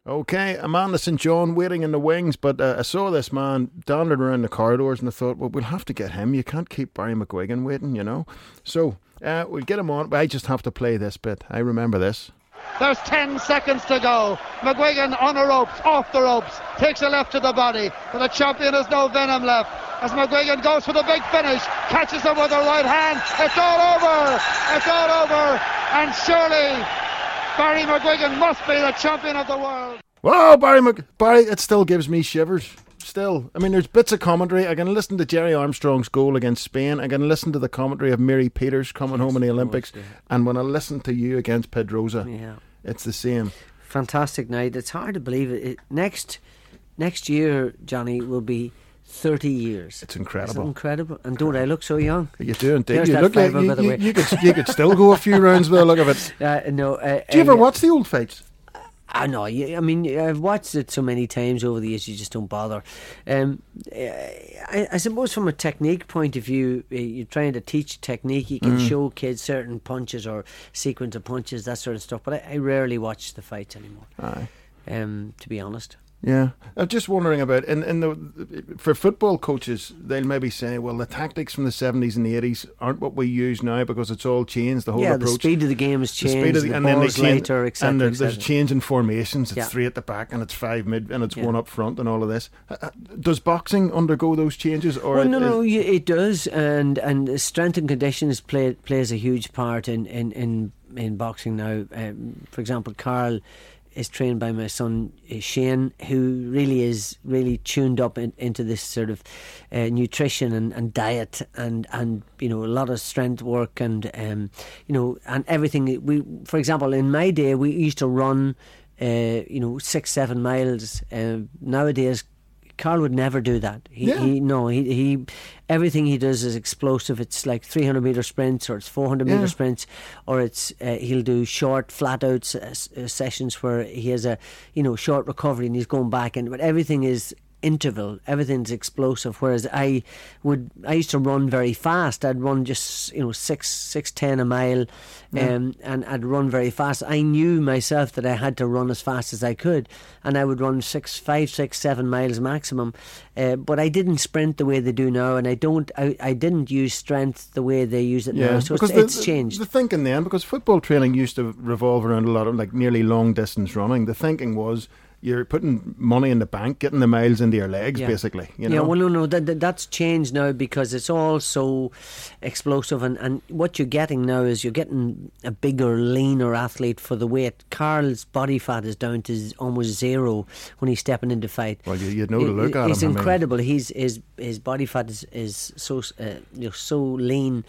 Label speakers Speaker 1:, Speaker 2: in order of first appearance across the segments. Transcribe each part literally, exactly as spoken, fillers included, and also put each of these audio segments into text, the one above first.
Speaker 1: Okay, Amanda Saint John waiting in the wings, but uh, I saw this man dandling around the corridors and I thought, well, we'll have to get him. You can't keep Barry McGuigan waiting, you know. So uh, we'll get him on, but I just have to play this bit. I remember this.
Speaker 2: There's ten seconds to go. McGuigan on the ropes, off the ropes, takes a left to the body, but the champion has no venom left. As McGuigan goes for the big finish, catches him with the right hand. It's all over. It's all over. And surely Barry McGuigan must be the champion of the world.
Speaker 1: Whoa, Barry Mc... Barry, it still gives me shivers. Still. I mean, there's bits of commentary. I can listen to Jerry Armstrong's goal against Spain. I can listen to the commentary of Mary Peters coming yes, home in the Olympics. Course, yeah. And when I listen to you against Pedrosa, yeah. it's the same.
Speaker 3: Fantastic night. It's hard to believe it. it next, next year, Johnny, will be thirty years.
Speaker 1: It's incredible.
Speaker 3: It's incredible. And don't I look so young?
Speaker 1: You do indeed. You look like you, you, you, you, could, you could still go a few rounds with a look of it.
Speaker 3: Uh, no. Uh,
Speaker 1: do you ever uh, watch the old fights?
Speaker 3: I know. I mean, I've watched it so many times over the years, you just don't bother. Um, I, I suppose from a technique point of view, you're trying to teach technique. You can mm. show kids certain punches or sequence of punches, that sort of stuff. But I, I rarely watch the fights anymore.
Speaker 1: Aye.
Speaker 3: Um, to be honest.
Speaker 1: Yeah, I'm just wondering about in in the for football coaches, they'll maybe say, well, the tactics from the seventies and the eighties aren't what we use now because it's all changed. The whole
Speaker 3: yeah,
Speaker 1: approach,
Speaker 3: the speed of the game has changed. The speed of the,
Speaker 1: the
Speaker 3: and then they change, later, et cetera,
Speaker 1: and there,
Speaker 3: et
Speaker 1: there's a change in formations. It's yeah. three at the back and it's five mid and it's yeah. one up front and all of this. Does boxing undergo those changes? Or
Speaker 3: well, no,
Speaker 1: it,
Speaker 3: no, it does, and and strength and conditions play plays a huge part in in in, in boxing now. Um, for example, Carl is trained by my son Shane, who really is really tuned up in, into this sort of uh, nutrition and, and diet and, and you know a lot of strength work and um, you know and everything. We, for example, in my day we used to run uh, you know six seven miles. Uh, nowadays, Carl would never do that. He,
Speaker 1: yeah.
Speaker 3: he no, he he. Everything he does is explosive. It's like three hundred meter sprints, or it's four hundred meter yeah. sprints, or it's uh, he'll do short, flat out s- uh, sessions where he has a you know short recovery and he's going back. And but everything is interval. Everything's explosive. Whereas I would, I used to run very fast. I'd run just you know six six ten a mile, yeah. um, and I'd run very fast. I knew myself that I had to run as fast as I could, and I would run six, five, six, seven miles maximum. Uh, but I didn't sprint the way they do now, and I don't. I, I didn't use strength the way they use it
Speaker 1: yeah,
Speaker 3: now. So
Speaker 1: because
Speaker 3: it's,
Speaker 1: the,
Speaker 3: it's changed.
Speaker 1: The thinking then, because football training used to revolve around a lot of like nearly long distance running. The thinking was, you're putting money in the bank, getting the miles into your legs,
Speaker 3: yeah.
Speaker 1: basically. You know?
Speaker 3: Yeah, well, no, no, that, that, that's changed now because it's all so explosive, and, and what you're getting now is you're getting a bigger, leaner athlete for the weight. Carl's body fat is down to almost zero when he's stepping into fight.
Speaker 1: Well, you, you'd know to look
Speaker 3: it,
Speaker 1: at
Speaker 3: it's
Speaker 1: him.
Speaker 3: It's incredible.
Speaker 1: I mean.
Speaker 3: He's his his body fat is is so uh, you know so lean.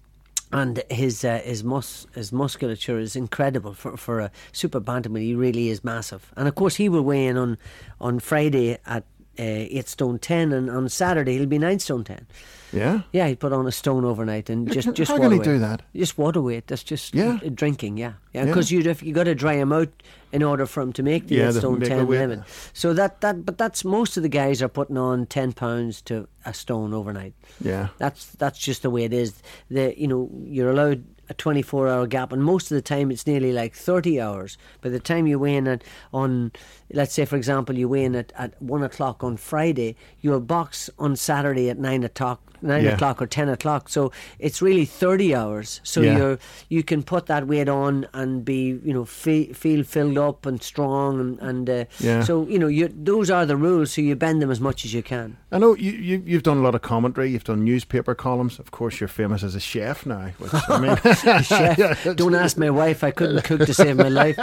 Speaker 3: And his uh, his mus his musculature is incredible for for a super bantamweight. He really is massive. And of course, he will weigh in on on Friday at uh, eight stone ten, and on Saturday he'll be nine stone ten.
Speaker 1: Yeah,
Speaker 3: yeah. He put on a stone overnight and just just
Speaker 1: how
Speaker 3: water
Speaker 1: can he
Speaker 3: weight.
Speaker 1: do that?
Speaker 3: Just water weight. That's just
Speaker 1: yeah.
Speaker 3: drinking. Yeah, yeah. Because yeah. you you got to dry him out in order for him to make the
Speaker 1: yeah,
Speaker 3: eight stone ten
Speaker 1: weight.
Speaker 3: limit. So that that but that's most of the guys are putting on ten pounds to a stone overnight.
Speaker 1: Yeah,
Speaker 3: that's that's just the way it is. The you know you're allowed a twenty-four hour gap, and most of the time it's nearly like thirty hours. By the time you weigh in at on, let's say for example you weigh in at, at one o'clock on Friday, you'll box on Saturday at nine o'clock nine yeah. o'clock or ten o'clock, so it's really thirty hours. So yeah. you're you can put that weight on and be you know feel, feel filled up and strong, and, and uh,
Speaker 1: yeah.
Speaker 3: so you know you, those are the rules, so you bend them as much as you can.
Speaker 1: I know you, you you've done a lot of commentary, you've done newspaper columns. Of course you're famous as a chef now, which I mean
Speaker 3: chef. Yeah, don't ask my wife, I couldn't cook to save my life.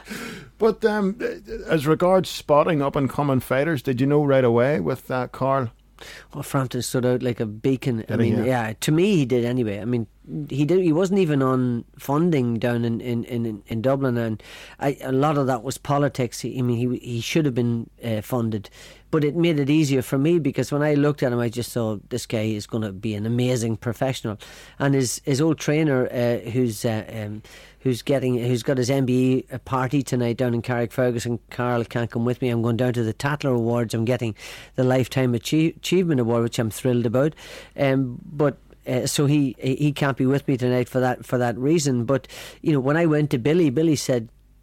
Speaker 1: But um, as regards spotting up and coming fighters, did you know right away with uh, Carl?
Speaker 3: Well, Frampton stood out like a beacon.
Speaker 1: Did
Speaker 3: I mean,
Speaker 1: he, yeah.
Speaker 3: yeah, to me he did anyway. I mean, he did. He wasn't even on funding down in in, in, in Dublin, and I, a lot of that was politics. He, I mean, he he should have been uh, funded, but it made it easier for me because when I looked at him, I just thought this guy is going to be an amazing professional. And his his old trainer, uh, who's uh, um, who's getting who's got his M B E party tonight down in Carrickfergus. Carl can't come with me. I'm going down to the Tatler Awards. I'm getting the Lifetime Achie- Achievement Award, which I'm thrilled about. Um, but. Uh, so he he can't be with me tonight for that for that reason. But you know, when I went to Billy, Billy said,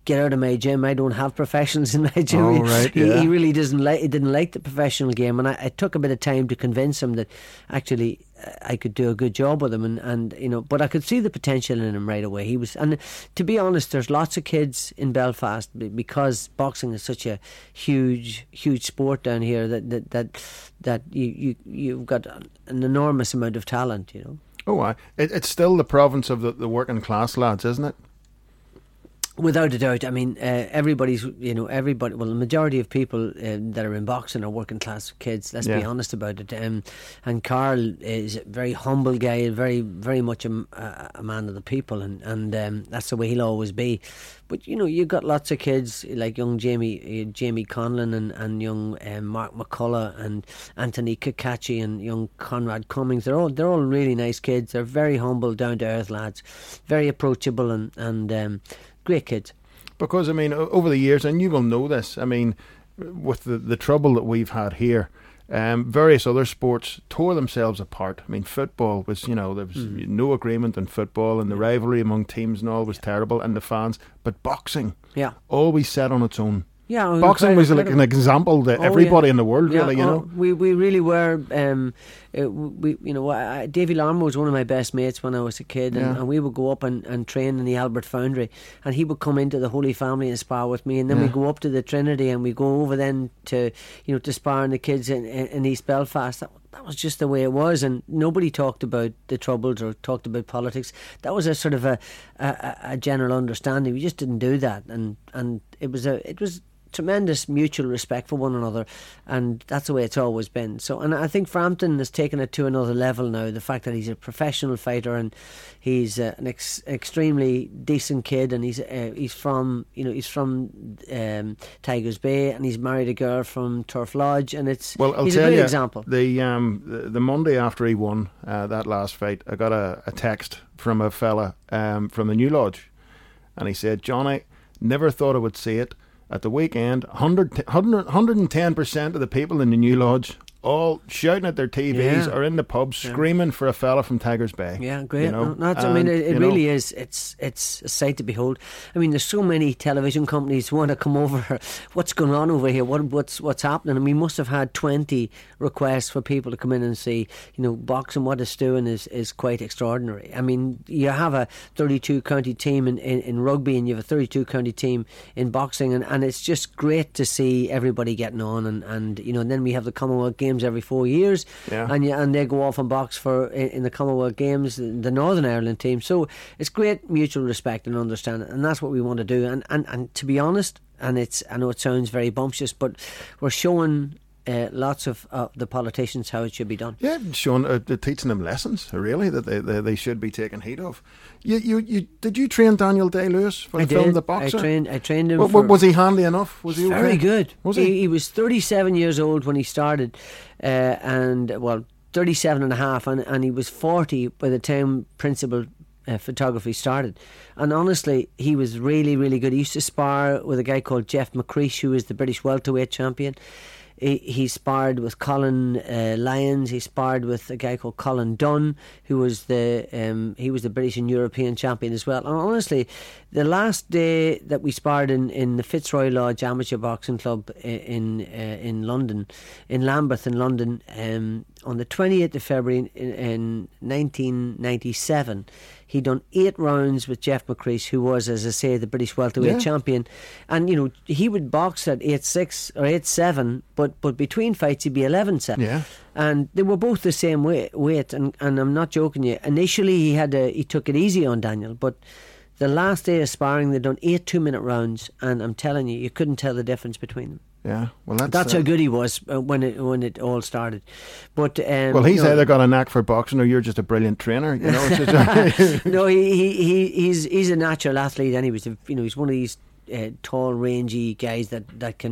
Speaker 3: get out of my gym. I don't have professionals in my gym.
Speaker 1: Oh, right,
Speaker 3: he,
Speaker 1: yeah.
Speaker 3: he really doesn't like. He didn't like the professional game, and I, it took a bit of time to convince him that actually uh, I could do a good job with him, and, and you know. But I could see the potential in him right away. He was, and to be honest, there's lots of kids in Belfast because boxing is such a huge, huge sport down here that that that, that you, you you've got an enormous amount of talent. You know.
Speaker 1: Oh, I, it, it's still the province of the, the working class lads, isn't it?
Speaker 3: Without a doubt. I mean, uh, everybody's, you know, everybody, well, the majority of people uh, that are in boxing are working class kids, let's
Speaker 1: Yeah.
Speaker 3: be honest about it. Um, and Carl is a very humble guy, very, very much a, a, a man of the people, and, and um, that's the way he'll always be. But, you know, you've got lots of kids like young Jamie uh, Jamie Conlon and, and young um, Mark McCullough and Anthony Kakachi and young Conrad Cummings. They're all they're all really nice kids. They're very humble, down-to-earth lads, very approachable and, and um, great kids.
Speaker 1: Because, I mean, o- over the years, and you will know this, I mean, with the, the trouble that we've had here, um, various other sports tore themselves apart. I mean, football was, you know, there was
Speaker 3: Mm.
Speaker 1: no agreement in football, and the rivalry among teams and all was terrible, and the fans. But boxing
Speaker 3: Yeah.
Speaker 1: always sat on its own.
Speaker 3: Yeah, well,
Speaker 1: Boxing was like
Speaker 3: incredible.
Speaker 1: an example to
Speaker 3: Oh,
Speaker 1: everybody
Speaker 3: yeah.
Speaker 1: in the world,
Speaker 3: Yeah,
Speaker 1: really, you
Speaker 3: oh,
Speaker 1: know.
Speaker 3: we we really were. Um, uh, we you know, I, Davy Larmo was one of my best mates when I was a kid, and,
Speaker 1: Yeah.
Speaker 3: and we would go up and, and train in the Albert Foundry, and he would come into the Holy Family and spar with me, and then
Speaker 1: Yeah.
Speaker 3: we go up to the Trinity, and we go over then to you know to spar in the kids in, in, in East Belfast. That, that was just the way it was, and nobody talked about the troubles or talked about politics. That was a sort of a a, a general understanding. We just didn't do that, and and it was a it was. tremendous mutual respect for one another, and that's the way it's always been. So, and I think Frampton has taken it to another level now. The fact that he's a professional fighter and he's uh, an ex- extremely decent kid, and he's uh, he's from you know he's from um, Tigers Bay, and he's married a girl from Turf Lodge, and it's
Speaker 1: Well, I'll
Speaker 3: he's
Speaker 1: tell
Speaker 3: a great
Speaker 1: you,
Speaker 3: example.
Speaker 1: The, um, the the Monday after he won uh, that last fight, I got a, a text from a fella um, from the New Lodge, and he said, "Johnny, never thought I would see it. At the weekend, one hundred, one hundred ten percent of the people in the New Lodge all shouting at their T Vs
Speaker 3: Yeah.
Speaker 1: or in the pubs
Speaker 3: Yeah.
Speaker 1: screaming for a fella from Tigers Bay."
Speaker 3: Yeah, great.
Speaker 1: You know?
Speaker 3: No, that's, I mean,
Speaker 1: And,
Speaker 3: it, it
Speaker 1: you know,
Speaker 3: really is. It's it's a sight to behold. I mean, there's so many television companies who want to come over. What's going on over here? What what's what's happening? And we must have had twenty requests for people to come in and see. You know, boxing, what it's doing is, is quite extraordinary. I mean, you have a thirty-two county team in, in, in rugby, and you have a thirty-two county team in boxing, and, and it's just great to see everybody getting on. And, and you know, and then we have the Commonwealth Games every four years.
Speaker 1: Yeah.
Speaker 3: And you, and they go off and box for in, in the Commonwealth Games, the Northern Ireland team. So it's great mutual respect and understanding, and that's what we want to do. And and, and to be honest, and it's I know it sounds very bumptious, but we're showing uh, lots of uh, the politicians how it should be done.
Speaker 1: Yeah, Sean, uh, they're teaching them lessons, really, that they, they, they should be taking heed of. You, you, you, did you train Daniel Day-Lewis for
Speaker 3: I
Speaker 1: the film
Speaker 3: did.
Speaker 1: The Boxer?
Speaker 3: I trained. I trained him.
Speaker 1: Wa-
Speaker 3: for,
Speaker 1: wa- was he handy enough? Was he okay?
Speaker 3: Very good.
Speaker 1: Was he?
Speaker 3: He was thirty-seven years old when he started, uh, and well, thirty-seven and a half, and, and he was forty by the time principal uh, photography started. And honestly, he was really, really good. He used to spar with a guy called Jeff McCreesh, who is the British welterweight champion. He, he sparred with Colin uh, Lyons. He sparred with a guy called Colin Dunn, who was the um, he was the British and European champion as well. And honestly, the last day that we sparred in, in the Fitzroy Lodge Amateur Boxing Club in uh, in London, in Lambeth in London, um, on the twenty-eighth of February in, in nineteen ninety-seven. He done eight rounds with Jeff McCreesh, who was, as I say, the British welterweight
Speaker 1: Yeah.
Speaker 3: champion. And, you know, he would box at eight six or eight seven, but, but between fights he'd be eleven seven.
Speaker 1: Yeah.
Speaker 3: And they were both the same weight, weight and, and I'm not joking you. Initially, he had a, he took it easy on Daniel, but the last day of sparring, they done eight two-minute rounds, and I'm telling you, you couldn't tell the difference between them.
Speaker 1: Yeah, well, that's,
Speaker 3: That's
Speaker 1: uh,
Speaker 3: how good he was uh, when it when it all started. But um,
Speaker 1: well, he's
Speaker 3: you know,
Speaker 1: either got a knack for boxing or you're just a brilliant trainer. You know, it's just,
Speaker 3: no, he, he he he's he's a natural athlete, and he was you know he's one of these uh, tall, rangy guys that that can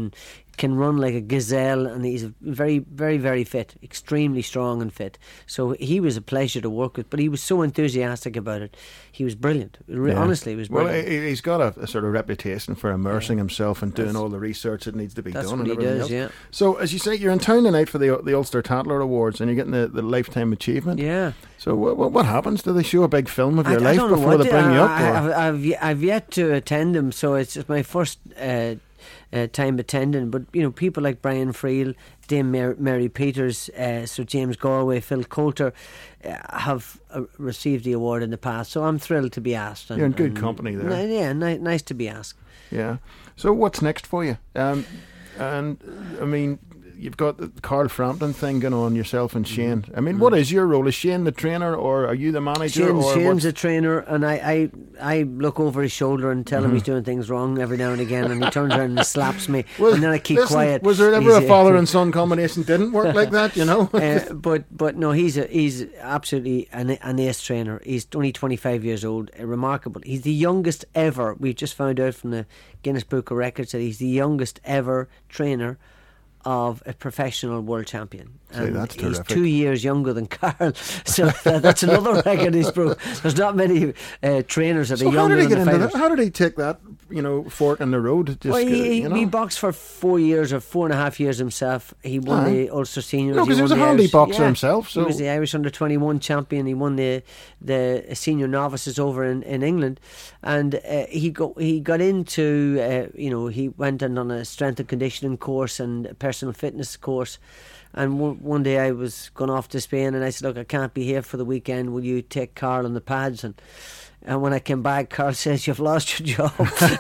Speaker 3: can run like a gazelle, and he's very, very, very fit, extremely strong and fit. So he was a pleasure to work with, but he was so enthusiastic about it. He was brilliant. Yeah. Honestly, he was brilliant.
Speaker 1: Well, he's got a, a sort of reputation for immersing yeah. himself and doing that's, all the research that needs to be
Speaker 3: that's
Speaker 1: done.
Speaker 3: What
Speaker 1: and
Speaker 3: he
Speaker 1: everything
Speaker 3: does,
Speaker 1: else.
Speaker 3: Yeah.
Speaker 1: So, as you say, you're in town tonight for the the Ulster Tatler Awards, and you're getting the, the Lifetime Achievement.
Speaker 3: Yeah.
Speaker 1: So, what, what happens? Do they show a big film of your
Speaker 3: I,
Speaker 1: life
Speaker 3: I
Speaker 1: before they bring
Speaker 3: I,
Speaker 1: you up?
Speaker 3: I, I've, I've, I've yet to attend them, so it's my first uh, uh, time attending. But you know, people like Brian Friel, Dame Mary, Mary Peters, uh, Sir James Galway, Phil Coulter uh, have uh, received the award in the past. So I'm thrilled to be asked. And,
Speaker 1: you're in good
Speaker 3: and,
Speaker 1: company there.
Speaker 3: N- yeah, ni- nice to be asked.
Speaker 1: Yeah. So what's next for you? Um, and I mean, you've got the Carl Frampton thing going on, yourself and Shane. I mean, mm. what is your role? Is Shane the trainer, or are you the manager?
Speaker 3: Shane,
Speaker 1: or
Speaker 3: Shane's the trainer, and I, I, I look over his shoulder and tell mm-hmm. him he's doing things wrong every now and again, and he turns around and slaps me,
Speaker 1: well,
Speaker 3: and then I keep
Speaker 1: listen,
Speaker 3: quiet.
Speaker 1: Was there ever he's, a father and son combination didn't work like that, you know?
Speaker 3: uh, but but no, he's a, he's absolutely an, an ace trainer. He's only twenty-five years old, uh, remarkable. He's the youngest ever. We've just found out from the Guinness Book of Records that he's the youngest ever trainer of a professional world champion.
Speaker 1: See, that's
Speaker 3: he's
Speaker 1: terrific.
Speaker 3: two years younger than Carl, so that, that's another record he's broke. There's not many uh, trainers that
Speaker 1: so
Speaker 3: are younger
Speaker 1: how did he
Speaker 3: than
Speaker 1: get
Speaker 3: the
Speaker 1: into
Speaker 3: fighters.
Speaker 1: that? How did he take that, you know, fork in the road? Just,
Speaker 3: well, he,
Speaker 1: you know?
Speaker 3: he boxed for four years or four and a half years himself. He won
Speaker 1: Aye.
Speaker 3: the Ulster Seniors.
Speaker 1: No, because he,
Speaker 3: he
Speaker 1: was a handy
Speaker 3: Irish,
Speaker 1: boxer
Speaker 3: yeah,
Speaker 1: himself. So
Speaker 3: he was the Irish under twenty-one champion. He won the the senior novices over in, in England, and uh, he got he got into uh, you know he went and on a strength and conditioning course and a personal fitness course. And one, one day I was going off to Spain, and I said, "Look, I can't be here for the weekend. Will you take Carl on the pads?" And And when I came back, Carl says, "You've lost your job."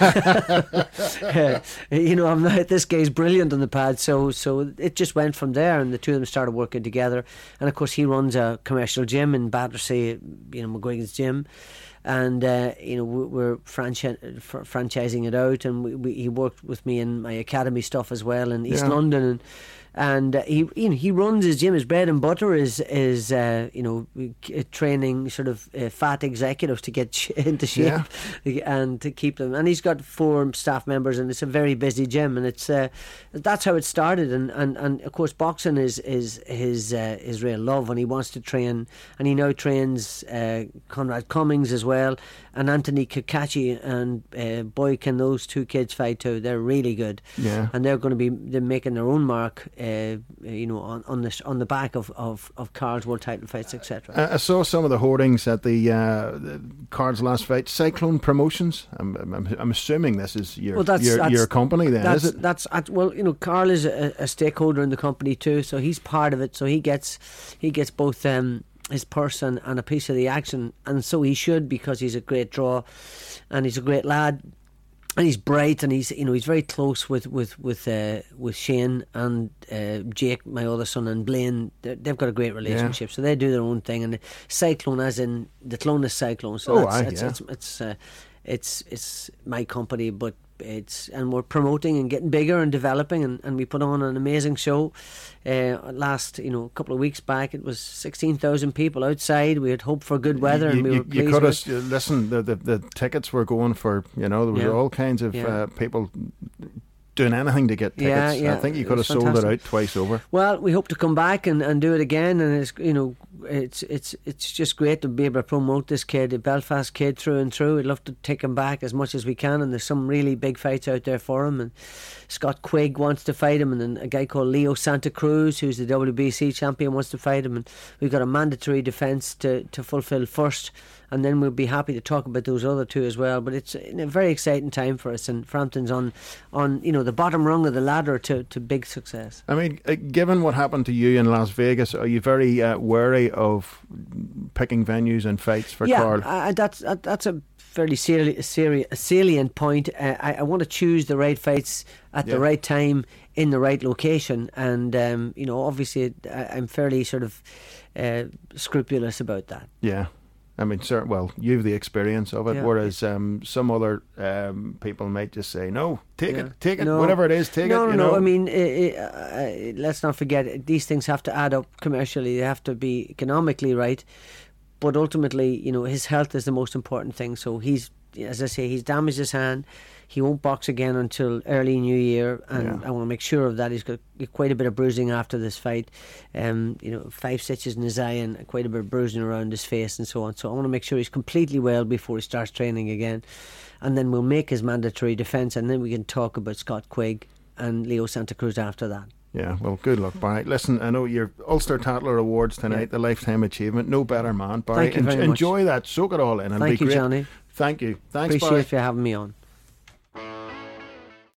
Speaker 3: uh, you know, I'm not, this guy's brilliant on the pad. So so it just went from there, and the two of them started working together. And of course, he runs a commercial gym in Battersea, you know, McGuigan's gym. And, uh, you know, we're franchi- fr- franchising it out. And we, we, he worked with me in my academy stuff as well in East
Speaker 1: yeah.
Speaker 3: London. And And uh, he, you know, he runs his gym. His bread and butter is is uh, you know training sort of uh, fat executives to get sh- into shape yeah. and to keep them. And he's got four staff members, and it's a very busy gym. And it's uh, that's how it started. And, and, and of course, boxing is is his uh, his real love, and he wants to train. And he now trains uh, Conrad Cummings as well, and Anthony Kakachi. And uh, boy, can those two kids fight too! They're really good.
Speaker 1: Yeah,
Speaker 3: and they're going to be they're making their own mark. Uh, you know, on on the on the back of, of, of Carl's world title fights, et cetera.
Speaker 1: I saw some of the hoardings at the, uh, the Carl's last fight. Cyclone Promotions. I'm, I'm, I'm assuming this is your well, that's, your, that's, your company. Then
Speaker 3: that's,
Speaker 1: is it?
Speaker 3: That's well, you know, Carl is a, a stakeholder in the company too, so he's part of it. So he gets he gets both um, his purse and, and a piece of the action, and so he should, because he's a great draw, and he's a great lad. And he's bright, and he's you know he's very close with with with uh, with Shane and uh, Jake, my other son, and Blaine. They're, they've got a great relationship, yeah. so they do their own thing. And the Cyclone, as in the Clonus Cyclone, so
Speaker 1: oh,
Speaker 3: that's,
Speaker 1: aye,
Speaker 3: it's,
Speaker 1: yeah.
Speaker 3: it's it's uh, it's it's my company, but it's and we're promoting and getting bigger and developing, and, and we put on an amazing show. Uh, last you know a couple of weeks back, it was sixteen thousand people outside. We had hoped for good weather,
Speaker 1: you,
Speaker 3: and we
Speaker 1: you,
Speaker 3: were pleased.
Speaker 1: You could
Speaker 3: with
Speaker 1: have listen. The, the the tickets were going for you know there was
Speaker 3: yeah.
Speaker 1: all kinds of
Speaker 3: yeah.
Speaker 1: uh, people doing anything to get tickets.
Speaker 3: Yeah, yeah.
Speaker 1: I think you
Speaker 3: It
Speaker 1: could have
Speaker 3: was
Speaker 1: sold
Speaker 3: fantastic.
Speaker 1: it out twice over.
Speaker 3: Well, we hope to come back and, and do it again, and it's you know it's it's it's just great to be able to promote this kid, a Belfast kid through and through. We'd love to take him back as much as we can, and there's some really big fights out there for him. And Scott Quigg wants to fight him, and then a guy called Leo Santa Cruz, who's the W B C champion, wants to fight him. And we've got a mandatory defence to, to fulfil first, and then we'll be happy to talk about those other two as well. But it's a very exciting time for us, and Frampton's on, on you know the bottom rung of the ladder to, to big success.
Speaker 1: I mean, uh, given what happened to you in Las Vegas, are you very uh, wary of picking venues and fights for
Speaker 3: yeah,
Speaker 1: Carl?
Speaker 3: Yeah, that's that, that's a fairly sali- sali- salient point. Uh, I, I want to choose the right fights at yeah. the right time in the right location, and um, you know, obviously, I, I'm fairly sort of uh, scrupulous about that.
Speaker 1: Yeah. I mean, sir, well, you have the experience of it,
Speaker 3: yeah.
Speaker 1: whereas um, some other um, people might just say, no, take
Speaker 3: yeah.
Speaker 1: it, take it,
Speaker 3: no.
Speaker 1: whatever it is, take
Speaker 3: no,
Speaker 1: it.
Speaker 3: No,
Speaker 1: you
Speaker 3: no,
Speaker 1: know?
Speaker 3: I mean, uh, uh, let's not forget, these things have to add up commercially. They have to be economically right. But ultimately, you know, his health is the most important thing. So he's as I say, he's damaged his hand. He won't box again until early New Year, and
Speaker 1: Yeah.
Speaker 3: I want to make sure of that. He's got quite a bit of bruising after this fight. Um, you know, five stitches in his eye and quite a bit of bruising around his face and so on. So I want to make sure he's completely well before he starts training again, and then we'll make his mandatory defence, and then we can talk about Scott Quigg and Leo Santa Cruz after that.
Speaker 1: Yeah, well, good luck, Barry. Listen, I know your Ulster Tatler Awards tonight,
Speaker 3: Yeah.
Speaker 1: the Lifetime Achievement. No better man, Barry.
Speaker 3: Thank you very
Speaker 1: En-
Speaker 3: much.
Speaker 1: Enjoy that. Soak it all in. It'll
Speaker 3: Thank
Speaker 1: be
Speaker 3: you,
Speaker 1: great.
Speaker 3: Johnny.
Speaker 1: Thank you. Thanks,
Speaker 3: Appreciate
Speaker 1: Barry.
Speaker 3: you having me on.